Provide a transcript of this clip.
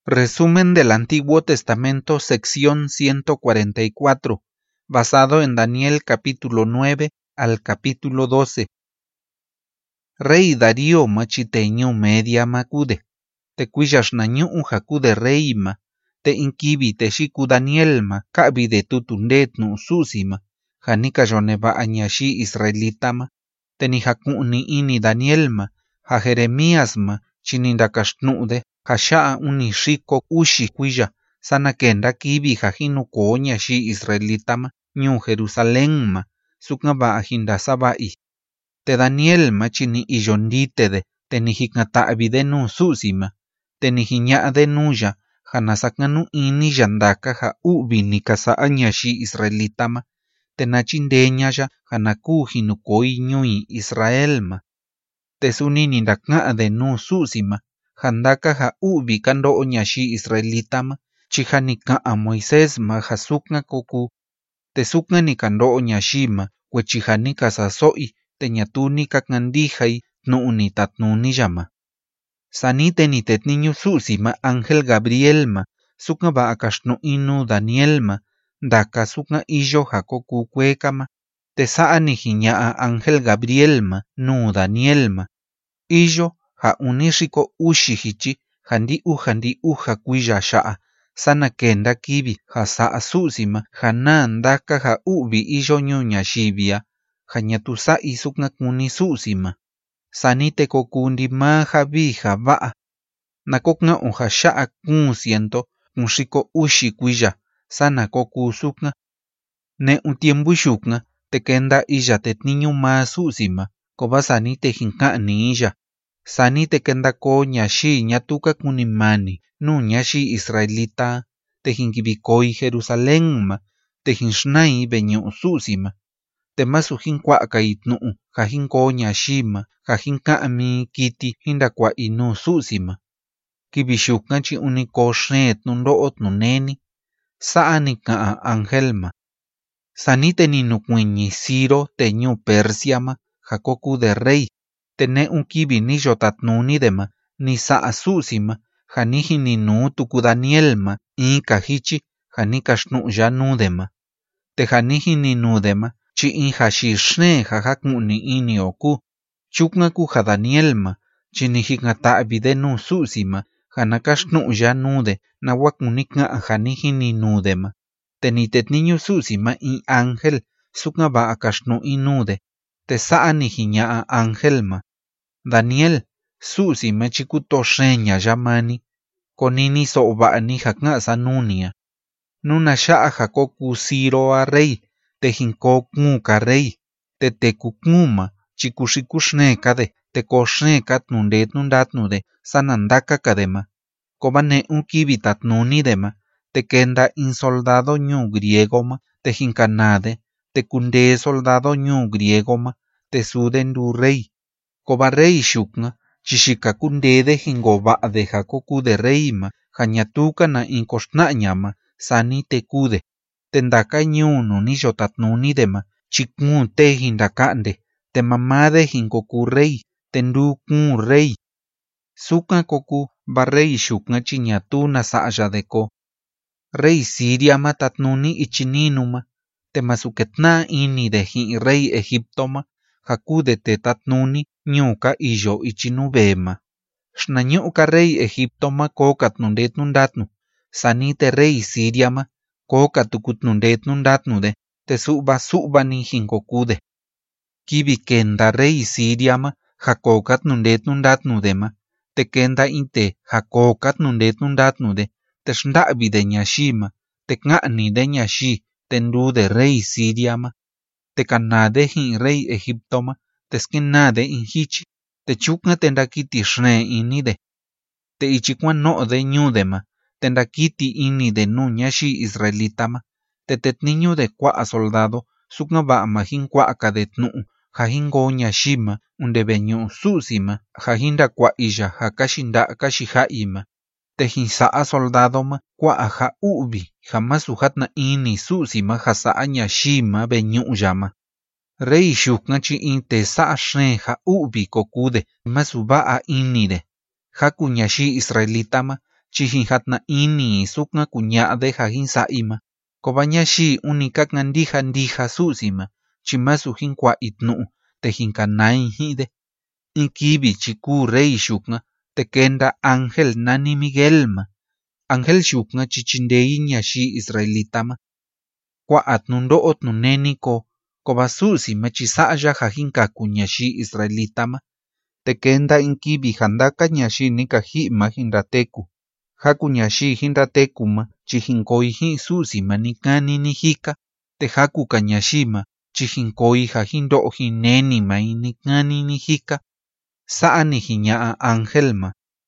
Resumen del Antiguo Testamento, sección 144, basado en Daniel capítulo 9 al capítulo 12. Rey Darío machiteño media macude, te cuillas nañu jacude reima, te inkibi te shiku Danielma, kabi de tutundet nu susima, janika joneba añashi israelitama, te ni hakuni ini Danielma, ha Jeremíasma, chinindakashnude, hashaa unishiko ushi kuilla, sana kenda kibi hajinu koña shi israelitama, ñu Jerusalemma, suknaba ahindasabai. Te Danielma chini iyonditede, te ni hiknataabide nu susima, te ni hiñaade nuya, hanasakanu ini yandaka ha ubi nikasa añashi israelitama, te nachindeñaya hanaku hinukoi ñui Israelma. Te sunini ndaknaade nu susima, handaka ha ubi kando ñashi israelitama, chihanika a Moisés ma hasukna koku. Te sukna ni kando ñashima, wechihanika sasoi, te ñatuni kaknandijai, tnuuni tatnuni llama. Sanite ni tetniñu susima Ángel Gabrielma, sukna ba akashnu inu Danielma, daka sukna iyo hakoku kuekama, te saa ni hiñaa Ángel Gabrielma, nu Danielma. Iyo ha unishiko ushihichi, handi uha kuilla shaa, sana kenda kibi ha saa susima, hana ndaka ha ubi iyo ñuña shibia, hanyatusa isukna kuni susima. Sanite kokundi ma habi habaa. Nakokna uha shaa kun siento, kunshiko ushi kuilla, sana koku sukna. Ne un tiempo shukna, te kenda iya tetniñu ma susima, koba sanite hinka ni iya. Sanite kenda ko ñashi ñatuka kunimani, nu ñashi israelita, te hinkibikoi Jerusalemma, te hinshnai beñu susima. Te masu hinkwaka itnuu, ha hinko ñashima, ha hinka mi kiti hindakwa inu susima. Kibishukna chi uniko shnet nundoot nuneni, saani kaa Angelma. Sanite ni nukwini Ciro te ñu Persiama, hakoku de rey. Tene un kibi ni yotatnuni dema, ni saa susima, hanihi ni nu tuku Danielma, inka hichi, hanika shnu ya nudema. Te hanihi ni nudema, chi in hashishne hahakuni ini oku, chukna ku ha Danielma, chi ni hiknatabi de nu susima, hanaka shnu ya nude, na wakunikna hanihi ni nudema. Te ni tetniñu susima in ángel, sukna ba akashnu inude, te saa ni hiñaa Angelma. Daniel, susima chikuto sheña yamani, konini so'bani hakna sanunia. Nuna shaa hakoku Ciro a rey, te hinko ka rey, te tekukuma, chikushikushnekade, te koshneka tnundet nundatnude, sanandaka kadema. Kobane un kibitatnuni dema, te kenda in soldado ñu griegoma, te hinkanade, te kunde soldado ñu griegoma, te suden du rey. Koba rey shukna, chishika kundede hingoba de hakoku de reima, hanyatuka na inkoshnanyama, sani te kude. Tendaka nyunu ni yotatnuni dema, chikmu te hindakande, te mamade hinkoku rey, tendu kun rey. Suka koku ba rey shukna chinyatu na saaya deko. Rey Siria matatnuni ichininuma, te masuketna ini de hin rey Egiptoma, hakude te tatnuni ñuka iyo ichinubema. Shnañuka rey Egiptoma kokat nundet nundatnu, sanite rey Siriama, kokat tukut nundet nundatnude, te suba ni hinkokude. Kibi kenda rey Siriama, hakokat nundet nundatnudema, te kenda inte hakokat nundet nundatnude, te shndabi de ñashima, te kngani de ñashi, te ndu de rey Siriama, te kanade hin rey Egiptoma, te skinade in hichi, te chukna tendakiti shne inide. Te ichikwan no de ñudema, tendakiti ini de nu ñashi israelitama, te tetniñu de kwa soldado, sukna ba mahin kwa akadetnu, hahingo ñashima, unde beñu susima, hahinda kwa iya hakashinda kashihaima. Te hinsaa soldadoma, kwa aha ubi, hamasuhatna ini susima hasaa ñashima beñu llama. Rey shukna chi inte saa shne ha ubi kokude, masubaa inide. Haku ñashi israelitama, chijinjatna ini sukna kuña'de jajinsa'i-ma, kobañaxi única ngandija su'si-ma, chimasu jinkua'i tnu'u te jinkanai ji'de. In kivi chiku rey xukna te kenda ángel nani Miguel-ma. Ángel xukna chichindei ñaxi Israelita-ma. Kua'at nundo'ot nuneni koba su'si-ma chisa'ya jajinkaku ñaxi Israelita-ma. Te kenda in kivi jandaka ñaxi nikaji'ma jinrateku. Jaku ñaxi jinrateku-ma chijinkoi ji su'si-ma nikani nijika, te jakuka ñaxi-ma chijinkoi jajindo'o jineni-ma nikani nijika. Sa'a nijiña'a ángel-ma